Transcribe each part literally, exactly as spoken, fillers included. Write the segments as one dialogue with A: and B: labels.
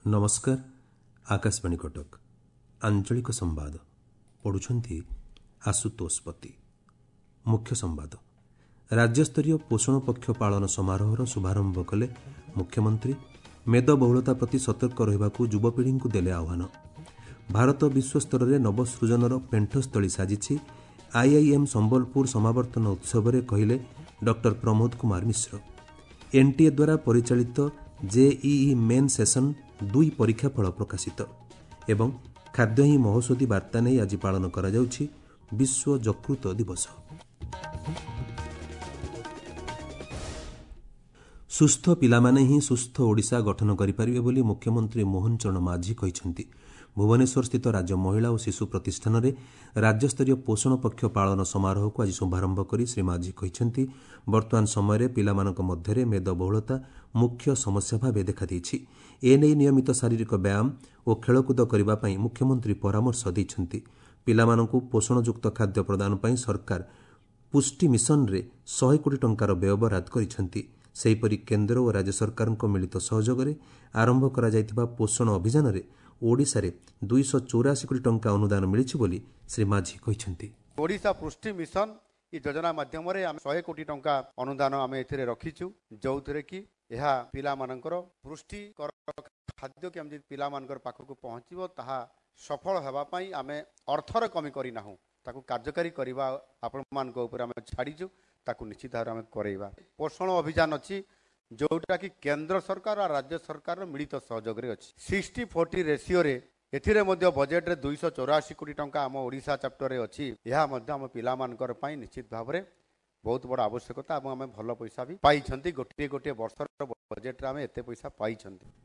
A: नमस्कार आकाशवाणी कटक आंचलिक संवाद पढ़ुछंती आशुतोष पति। मुख्य संवाद राज्यस्तरीय पोषण पक्ष पालन समारोहर शुभारंभ कले मुख्यमंत्री। मेदबहुलता प्रति सतर्क रहिबाकू युवपीढ़ी को देले आह्वान। भारत विश्वस्तर में नवसृजनर पेंठस्थली साजिछि। आईआईएम संबलपुर समावर्तन उत्सव में कहले डॉक्टर प्रमोद कुमार मिश्र। एनटीए द्वारा परिचालित जेईई मेन सेशन दुई परीक्षा फल प्रकाशित एवं खाद्य ही महौषधि वार्ता नहीं आज पालन करा जाउछि विश्व यकृत दिवस। सुस्थ पिलामाने ही सुस्थ ओडिशा गठन करिपारिबे बोली मुख्यमंत्री मोहन चरण माझी कहिसेंति। भुवनेश्वर स्थित राज्य महिला और शिशु प्रतिष्ठान में राज्यस्तरीय पोषण पक्ष पालन समारोह को आज शुभारंभ करी श्री माझी कहिसेंति वर्तमान समय पिलामानक मध्यरे मेदबहुलता मुख्य समस्या भाव देखा देइछि। एने नियमित शारीरिक व्यायाम और खेलकूद करने पई मुख्यमंत्री परामर्श दैछंति। पिलामानकु पोषणयुक्त खाद्य प्रदान पई सरकार पुष्टि मिशन रे सौ कोटी टंकार व्ययबराद करिसेंति। सेहीपरि केन्द्र और राज्य सरकारक मिलित सहयोग में आरंभ करा जायतिबा पोषण अभियान रे ओडिशा रे दुई सौ चौरासी कोटी टंका अनुदान मिलिछि बोली श्री माझी कहिसेंति।
B: ओडिशा पुष्टि मिशन ई योजना माध्यम रे हम सौ कोटी टंका अनुदान आम एथिरे रखिछु जोउथरे कि यह पिला मानकर पुष्टि खाद्य के हम पिला मानकर पाखक पहुँचबो ताहा सफल हेबा पई आमे अर्थर कमी करी नाहु ताकू कार्यकारी करबा आपण मान को ऊपर हम छाड़ीछु ताकू निश्चित भाव में करेबा। पोषण अभियान अछि जोटा कि केंद्र सरकार और राज्य सरकार मिलित सहयोग रे अछि। सिक्सटी फोर्टी रेशियो रे एथिरे मध्य बजेट रे दुई सौ चौरासी कोटी टंका आम ओडिशा चैप्टर रे अछि। यह मध्य हम पिला मानकर पई निश्चित भाव में बहुत बड़ा आवश्यकता और आम भल पैसा भी पाई गोटे गोटे वर्षर बजेट आम एत पैसा पाई।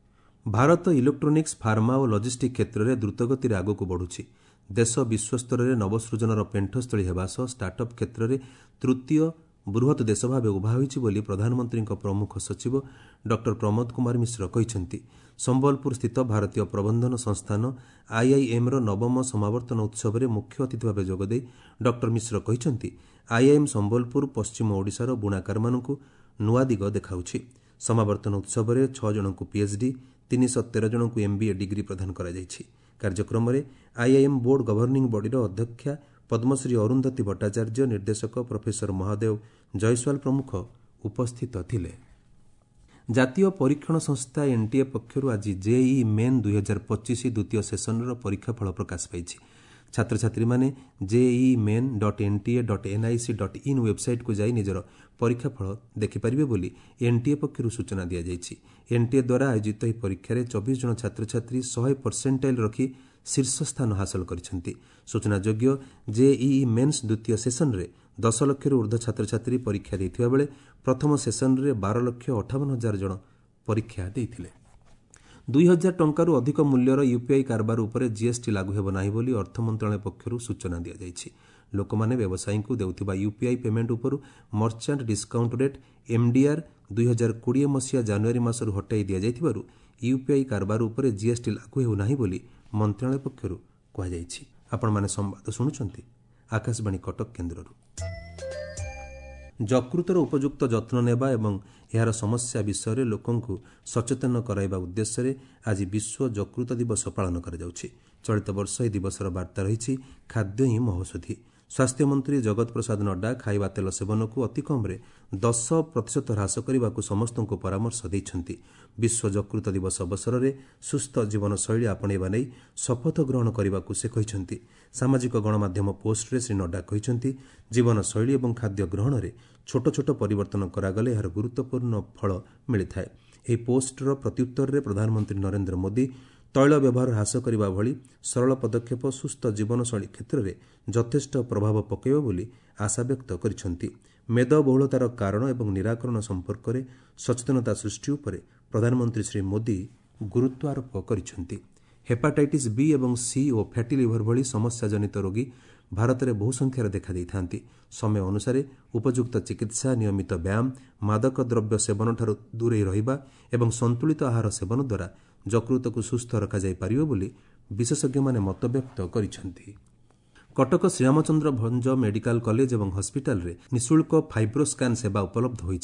A: भारत इलेक्ट्रोनिक्स फार्मा और लॉजिस्टिक क्षेत्र में द्रुतगति आगक बढ़ुछि। देश विश्वस्तर में नवसृजनर पेंठस्थली हेबा सह स्टार्टअप क्षेत्र में तृतीय बृहत देश भाव उभा होइछि बोली प्रधानमंत्री प्रमुख सचिव डॉक्टर प्रमोद कुमार मिश्र कहिसेंति। संबलपुर स्थित भारतीय प्रबंधन संस्थान आईआईएम रो नवम समावर्तन उत्सव में मुख्य अतिथि भाव जोगदे डॉक्टर मिश्र कहिसेंति आईआईएम संबलपुर पश्चिम ओडिशार बुणाकार मानकु नुआ दिग देखाउछि। समावर्तन उत्सव में छह जन को पीएचडी तीन सौ तेरह जन को एमबीए डिग्री प्रदान करा जायछि। कार्यक्रम में आईआईएम बोर्ड गवर्निंग बॉडी अध्यक्षा पद्मश्री अरुंधती भट्टाचार्य, निर्देशक प्रोफेसर महादेव जयस्वाल प्रमुख उपस्थित थिले। जातीय परीक्षण संस्था एनटीए पक्षरु आज जेईई मेन दुई हजार पच्चीस द्वितीय सेसन परीक्षाफल प्रकाश पाइछि। छात्र छात्री माने JEE main dot NTA dot NIC dot in website को जाई निजर परीक्षाफल देखिपारे बोली एनटीए पक्षरु सूचना दिया जायछि। एनटीए द्वारा आयोजित यह परीक्षा चौबीस जन छात्र छात्री सौ परसेंटाइल रखी शीर्ष स्थान हासिल करिसेंति। सूचनायोग्य जेईई मेन्स द्वितीय सेसन रे दस लक्ष ऊर्ध्व छात्र छात्री परीक्षा देथिबा बेले प्रथम सेसन रे बारह लक्ष अठावन हजार जन परीक्षा देथिले। दुई हजार टंकारु अधिक मूल्यर यूपीआई कारबार उपरे जीएसटी लागू हेब नाही बोली अर्थ मंत्रालय पक्षरु सूचना दिया जायछि। लोकमाने व्यवसायी को देउथिबा यूपीआई पेमेंट उपरु मर्चेंट डिस्काउंट रेट एमडीआर दुई हजार कोड़े मसीहा जनवरी मासरु हटाई दिया जायथिबारु यूपीआई कारबार उपरे जीएसटी लागू हेउ नाही बोली मंत्रालय पक्षरु कहा जायछि। आपण माने संवाद सुनुचंती आकाशवाणी कटक केन्द्ररु। यकृतर उपयुक्त जत्न नेबा एवं यार समस्या विषय में लोकंकु सचेतन कराइबा उद्देश्य आज विश्व यकृत दिवस पालन करा जाउछि। चलित वर्ष यह दिवसर वार्ता रही खाद्य ही महौषधि। स्वास्थ्य मंत्री जगत प्रसाद नड्डा खाइबा तेल सेवन को अति कम दस प्रतिशत ह्रास करने को समस्त को परामर्श देइछन्ति। विश्व यकृत दिवस अवसर में सुस्थ जीवन शैली आपणेबा नहीं शपथ ग्रहण करने को से कहिछन्ति। सामाजिक गणमाध्यम पोस्ट रे श्री नड्डा कहिछन्ति जीवन शैली और खाद्य ग्रहण में छोट छोट परिवर्तन करागले यार गुरुत्वपूर्ण फल मिलता है। यह पोस्टर प्रत्युत्तर में प्रधानमंत्री नरेंद्र मोदी तैल व्यवहार ह्रास करने भली सरल पदक्षेप सुस्थ जीवनशैली क्षेत्र में यथेष्ट प्रभाव पकेब बोली आशा व्यक्त करिसेंति। मेदबहुलतार कारण एवं निराकरण संपर्क में सचेतनता सृष्टि उपरे प्रधानमंत्री श्री मोदी गुरुत्वारोप करिसेंति। हेपाटाइटिस बी एवं सी और फैटी लिवर भली समस्या जनित रोगी भारत में बहु संख्यार देखा देइथांती। समय अनुसार उपयुक्त चिकित्सा, नियमित व्यायाम, मादक द्रव्य सेवन ठारू दूरे रहिबा एवं संतुलित आहार सेवन द्वारा यकृत को सुस्थ रखा जाय पारिबो बोली विशेषज्ञ माने मत व्यक्त करिसेंति। कटक श्रीरामचंद्र भंज मेडिकल कॉलेज एवं हॉस्पिटल रे निःशुल्क फाइब्रोस्कान सेवा उपलब्ध होइछि।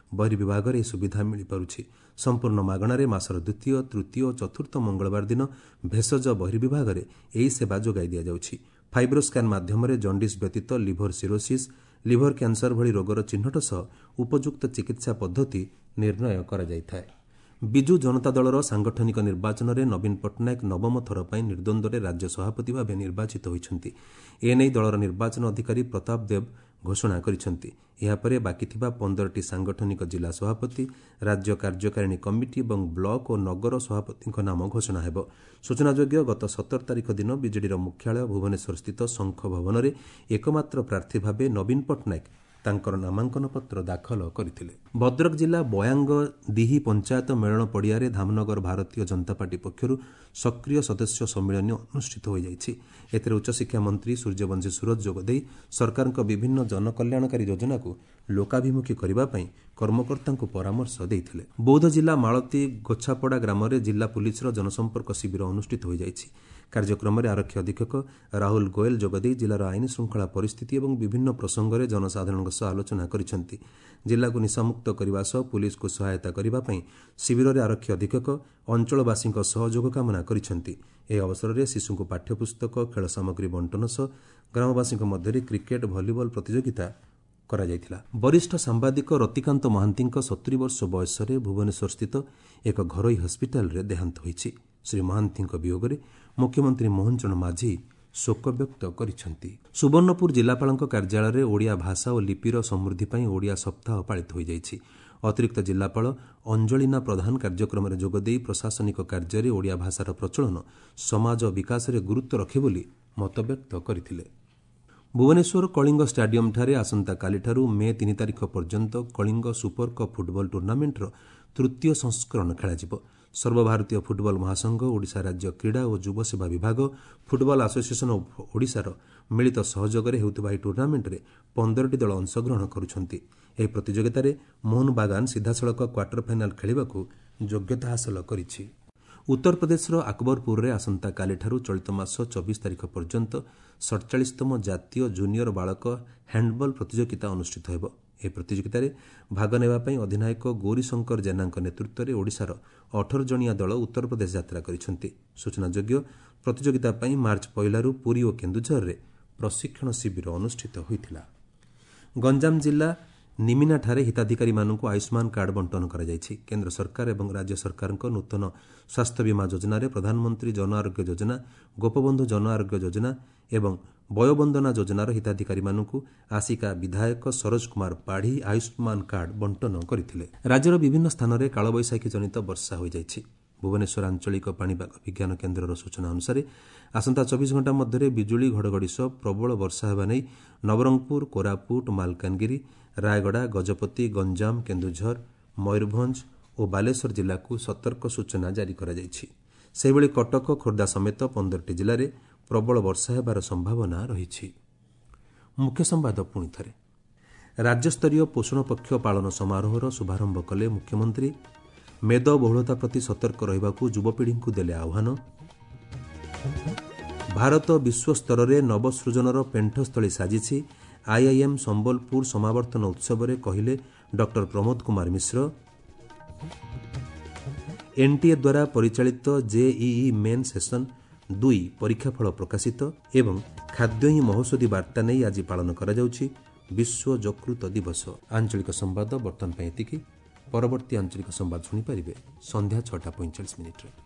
A: बहिर्विभागରେ ଏହି ସୁବିଧା ମିଳିପାରୁଛି। ସମ୍ପୂର୍ଣ୍ଣ ମାଗଣାରେ ମାସର ଦ୍ୱିତୀୟ ତୃତୀୟ ଓ ଚତୁର୍ଥ ମଙ୍ଗଳବାର ଦିନ ଭେଷଜ ବହିର୍ବିଭାଗରେ ଏହି ସେବା ଯୋଗାଇ ଦିଆଯାଉଛି। ଫାଇବ୍ରୋସ୍କାନ୍ ମାଧ୍ୟମରେ ଜଣ୍ଡିସ୍ ବ୍ୟତୀତ ଲିଭର ସିରୋସିସ୍, ଲିଭର କ୍ୟାନ୍ସର ଭଳି ରୋଗର ଚିହ୍ନଟ ସହ ଉପଯୁକ୍ତ ଚିକିତ୍ସା ପଦ୍ଧତି ନିର୍ଣ୍ଣୟ କରାଯାଇଥାଏ। ବିଜୁ ଜନତା ଦଳର ସାଂଗଠନିକ ନିର୍ବାଚନରେ ନବୀନ ପଟ୍ଟନାୟକ ନବମ ଥର ପାଇଁ ନିର୍ଦ୍ୱନ୍ଦ୍ୱରେ ରାଜ୍ୟ ସଭାପତି ଭାବେ ନିର୍ବାଚିତ ହୋଇଛନ୍ତି। ଏନେଇ ଦଳର ନିର୍ବାଚନ ଅଧିକାରୀ ପ୍ରତାପ ଦେବ ଘୋଷଣା କରିଛନ୍ତି। ଏହାପରେ ବାକିଥିବା ପନ୍ଦରଟି ସାଂଗଠନିକ ଜିଲ୍ଲା ସଭାପତି, ରାଜ୍ୟ କାର୍ଯ୍ୟକାରିଣୀ କମିଟି ଏବଂ ବ୍ଲକ ଓ ନଗର ସଭାପତିଙ୍କ ନାମ ଘୋଷଣା ହେବ। ସୂଚନାଯୋଗ୍ୟ, ଗତ ସତର ତାରିଖ ଦିନ ବିଜେଡିର ମୁଖ୍ୟାଳୟ ଭୁବନେଶ୍ୱରସ୍ଥିତ ଶଙ୍ଖ ଭବନରେ ଏକମାତ୍ର ପ୍ରାର୍ଥୀ ଭାବେ ନବୀନ ପଟ୍ଟନାୟକ ତାଙ୍କର ନାମାଙ୍କନ ପତ୍ର ଦାଖଲ କରିଥିଲେ। ଭଦ୍ରକ ଜିଲ୍ଲା ବୟାଙ୍ଗଦିହି ପଞ୍ଚାୟତ ମେଳଣ ପଡ଼ିଆରେ ଧାମନଗର ଭାରତୀୟ ଜନତା ପାର୍ଟି ପକ୍ଷରୁ ସକ୍ରିୟ ସଦସ୍ୟ ସମ୍ମିଳନୀ ଅନୁଷ୍ଠିତ ହୋଇଯାଇଛି। ଏଥିରେ ଉଚ୍ଚଶିକ୍ଷା ମନ୍ତ୍ରୀ ସୂର୍ଯ୍ୟବଂଶୀ ସୁରଜ ଯୋଗଦେଇ ସରକାରଙ୍କ ବିଭିନ୍ନ ଜନକଲ୍ୟାଣକାରୀ ଯୋଜନାକୁ ଲୋକାଭିମୁଖୀ କରିବା ପାଇଁ କର୍ମକର୍ତ୍ତାଙ୍କୁ ପରାମର୍ଶ ଦେଇଥିଲେ। ବୌଦ୍ଧ ଜିଲ୍ଲା ମାଳତୀ ଗୋଛାପଡ଼ା ଗ୍ରାମରେ ଜିଲ୍ଲା ପୁଲିସର ଜନସମ୍ପର୍କ ଶିବିର ଅନୁଷ୍ଠିତ ହୋଇଯାଇଛି। କାର୍ଯ୍ୟକ୍ରମରେ ଆରକ୍ଷୀ ଅଧୀକ୍ଷକ ରାହୁଲ ଗୋଏଲ ଯୋଗଦେଇ ଜିଲ୍ଲାର ଆଇନ ଶୃଙ୍ଖଳା ପରିସ୍ଥିତି ଏବଂ ବିଭିନ୍ନ ପ୍ରସଙ୍ଗରେ ଜନସାଧାରଣଙ୍କ ସହ ଆଲୋଚନା କରିଛନ୍ତି। ଜିଲ୍ଲାକୁ ନିଶାମୁକ୍ତ କରିବା ସହ ପୁଲିସକୁ ସହାୟତା କରିବା ପାଇଁ ଶିବିରରେ ଆରକ୍ଷୀ ଅଧୀକ୍ଷକ ଅଞ୍ଚଳବାସୀଙ୍କ ସହଯୋଗ କାମନା କରିଛନ୍ତି। ଏହି ଅବସରରେ ଶିଶୁଙ୍କୁ ପାଠ୍ୟପୁସ୍ତକ, ଖେଳ ସାମଗ୍ରୀ ବଣ୍ଟନ ସହ ଗ୍ରାମବାସୀଙ୍କ ମଧ୍ୟରେ କ୍ରିକେଟ, ଭଲିବଲ ପ୍ରତିଯୋଗିତା କରାଯାଇଥିଲା। ବରିଷ୍ଠ ସାମ୍ବାଦିକ ରତିକାନ୍ତ ମହାନ୍ତିଙ୍କ ସତୁରୀ ବର୍ଷ ବୟସରେ ଭୁବନେଶ୍ୱରସ୍ଥିତ ଏକ ଘରୋଇ ହସ୍ପିଟାଲରେ ଦେହାନ୍ତ ହୋଇଛି। ଶ୍ରୀ ମହାନ୍ତିଙ୍କ ବିୟୋଗରେ ମୁଖ୍ୟମନ୍ତ୍ରୀ ମୋହନ ଚରଣ ମାଝୀ ଶୋକ ବ୍ୟକ୍ତ କରିଛନ୍ତି। ସୁବର୍ଣ୍ଣପୁର ଜିଲ୍ଲାପାଳଙ୍କ କାର୍ଯ୍ୟାଳୟରେ ଓଡ଼ିଆ ଭାଷା ଓ ଲିପିର ସମୃଦ୍ଧି ପାଇଁ ଓଡ଼ିଆ ସପ୍ତାହ ପାଳିତ ହୋଇଯାଇଛି। ଅତିରିକ୍ତ ଜିଲ୍ଲାପାଳ ଅଞ୍ଜଳିନା ପ୍ରଧାନ କାର୍ଯ୍ୟକ୍ରମରେ ଯୋଗଦେଇ ପ୍ରଶାସନିକ କାର୍ଯ୍ୟରେ ଓଡ଼ିଆ ଭାଷାର ପ୍ରଚଳନ ସମାଜ ବିକାଶରେ ଗୁରୁତ୍ୱ ରଖେ ବୋଲି ମତବ୍ୟକ୍ତ କରିଥିଲେ। ଭୁବନେଶ୍ୱର କଳିଙ୍ଗ ଷ୍ଟାଡିୟମଠାରେ ଆସନ୍ତାକାଲିଠାରୁ ମେ ତିନି ତାରିଖ ପର୍ଯ୍ୟନ୍ତ କଳିଙ୍ଗ ସୁପର କପ୍ ଫୁଟବଲ ଟୁର୍ଣ୍ଣାମେଣ୍ଟର ତୃତୀୟ ସଂସ୍କରଣ ଖେଳାଯିବ। ସର୍ବଭାରତୀୟ ଫୁଟବଲ ମହାସଂଘ, ଓଡ଼ିଶା ରାଜ୍ୟ କ୍ରୀଡ଼ା ଓ ଯୁବସେବା ବିଭାଗ, ଫୁଟବଲ ଆସୋସିଏସନ ଅଫ୍ ଓଡ଼ିଶାର ମିଳିତ ସହଯୋଗରେ ହେଉଥିବା ଏହି ଟୁର୍ଣ୍ଣାମେଣ୍ଟରେ ପନ୍ଦରଟି ଦଳ ଅଂଶଗ୍ରହଣ କରୁଛନ୍ତି। ଏହି ପ୍ରତିଯୋଗିତାରେ ମୋହନ ବାଗାନ ସିଧାସଳଖ କ୍ୱାର୍ଟର ଫାଇନାଲ ଖେଳିବାକୁ ଯୋଗ୍ୟତା ହାସଲ କରିଛି। ଉତ୍ତରପ୍ରଦେଶର ଆକବରପୁରରେ ଆସନ୍ତାକାଲିଠାରୁ ଚଳିତ ମାସ ଚବିଶ ତାରିଖ ପର୍ଯ୍ୟନ୍ତ ସତଚାଳିଶତମ ଜାତୀୟ ଜୁନିୟର ବାଳକ ହ୍ୟାଣ୍ଡବଲ ପ୍ରତିଯୋଗିତା ଅନୁଷ୍ଠିତ ହେବ। ଏହି ପ୍ରତିଯୋଗିତାରେ ଭାଗ ନେବା ପାଇଁ ଅଧିନାୟକ ଗୌରୀଶଙ୍କର ଜେନାଙ୍କ ନେତୃତ୍ୱରେ ଓଡ଼ିଶାର ଅଠର ଜଣିଆ ଦଳ ଉତ୍ତରପ୍ରଦେଶ ଯାତ୍ରା କରିଛନ୍ତି। ସୂଚନାଯୋଗ୍ୟ, ପ୍ରତିଯୋଗିତା ପାଇଁ ମାର୍ଚ୍ଚ ପହିଲାରୁ ପୁରୀ ଓ କେନ୍ଦୁଝରରେ ପ୍ରଶିକ୍ଷଣ ଶିବିର ଅନୁଷ୍ଠିତ ହୋଇଥିଲା। ଗଞ୍ଜାମ ଜିଲ୍ଲା ନିମିନାଠାରେ ହିତାଧିକାରୀମାନଙ୍କୁ ଆୟୁଷ୍ମାନ କାର୍ଡ ବଣ୍ଟନ କରାଯାଇଛି। କେନ୍ଦ୍ର ସରକାର ଏବଂ ରାଜ୍ୟ ସରକାରଙ୍କ ନୂତନ ସ୍ୱାସ୍ଥ୍ୟ ବୀମା ଯୋଜନାରେ ପ୍ରଧାନମନ୍ତ୍ରୀ ଜନ ଆରୋଗ୍ୟ ଯୋଜନା, ଗୋପବନ୍ଧୁ ଜନ ଆରୋଗ୍ୟ ଯୋଜନା ଏବଂ ବୟୋବନ୍ଦନା ଯୋଜନାର ହିତାଧିକାରୀମାନଙ୍କୁ ଆସିକା ବିଧାୟକ ସରୋଜ କୁମାର ପାଢ଼ୀ ଆୟୁଷ୍ମାନ କାର୍ଡ ବଣ୍ଟନ କରିଥିଲେ। ରାଜ୍ୟର ବିଭିନ୍ନ ସ୍ଥାନରେ କାଳବୈଶାଖୀ ଜନିତ ବର୍ଷା ହୋଇଯାଇଛି। ଭୁବନେଶ୍ୱର ଆଞ୍ଚଳିକ ପାଣିପାଗ ବିଜ୍ଞାନ କେନ୍ଦ୍ରର ସୂଚନା ଅନୁସାରେ ଆସନ୍ତା ଚବିଶ ଘଣ୍ଟା ମଧ୍ୟରେ ବିଜୁଳି ଘଡ଼ଘଡ଼ି ସହ ପ୍ରବଳ ବର୍ଷା ହେବା ନେଇ ନବରଙ୍ଗପୁର, କୋରାପୁଟ, ମାଲକାନଗିରି, ରାୟଗଡ଼ା, ଗଜପତି, ଗଞ୍ଜାମ, କେନ୍ଦୁଝର, ମୟୂରଭଞ୍ଜ ଓ ବାଲେଶ୍ୱର ଜିଲ୍ଲାକୁ ସତର୍କ ସୂଚନା ଜାରି କରାଯାଇଛି। ସେହିଭଳି କଟକ, ଖୋର୍ଦ୍ଧା ସମେତ ପନ୍ଦରଟି ଜିଲ୍ଲାରେ ପ୍ରବଳ ବର୍ଷା ହେବାର ସମ୍ଭାବନା ରହିଛି। ମୁଖ୍ୟ ସମ୍ବାଦ ପୁଣି ଥରେ। ରାଜ୍ୟସ୍ତରୀୟ ପୋଷଣ ପକ୍ଷ ପାଳନ ସମାରୋହର ଶୁଭାରମ୍ଭ କଲେ ମୁଖ୍ୟମନ୍ତ୍ରୀ। ମେଦବହୁଳତା ପ୍ରତି ସତର୍କ ରହିବାକୁ ଯୁବପିଢ଼ିଙ୍କୁ ଦେଲେ ଆହ୍ୱାନ। ଭାରତ ବିଶ୍ୱସ୍ତରରେ ନବସୃଜନର ପେଣ୍ଠସ୍ଥଳୀ ସାଜିଛି। ଆଇଆଇଏମ୍ ସମ୍ବଲପୁର ସମାବର୍ତ୍ତନ ଉତ୍ସବରେ କହିଲେ ଡକ୍ଟର ପ୍ରମୋଦ କୁମାର ମିଶ୍ର। ଏନ୍ଟିଏ ଦ୍ୱାରା ପରିଚାଳିତ ଜେଇଇ ମେନ୍ ସେସନ ଦୁଇ ପରୀକ୍ଷାଫଳ ପ୍ରକାଶିତ ଏବଂ ଖାଦ୍ୟ ହିଁ ମହୌଷଧି ବାର୍ତ୍ତା ନେଇ ଆଜି ପାଳନ କରାଯାଉଛି ବିଶ୍ୱ ଯକୃତ ଦିବସ। ଆଞ୍ଚଳିକ ସମ୍ବାଦ ବର୍ତ୍ତମାନ ପାଇଁ ଏତିକି। ପରବର୍ତ୍ତୀ ଆଞ୍ଚଳିକ ସମ୍ବାଦ ଶୁଣିପାରିବେ ସନ୍ଧ୍ୟା ଛଅଟା ପଇଁଚାଳିଶ ମିନିଟ୍ରେ।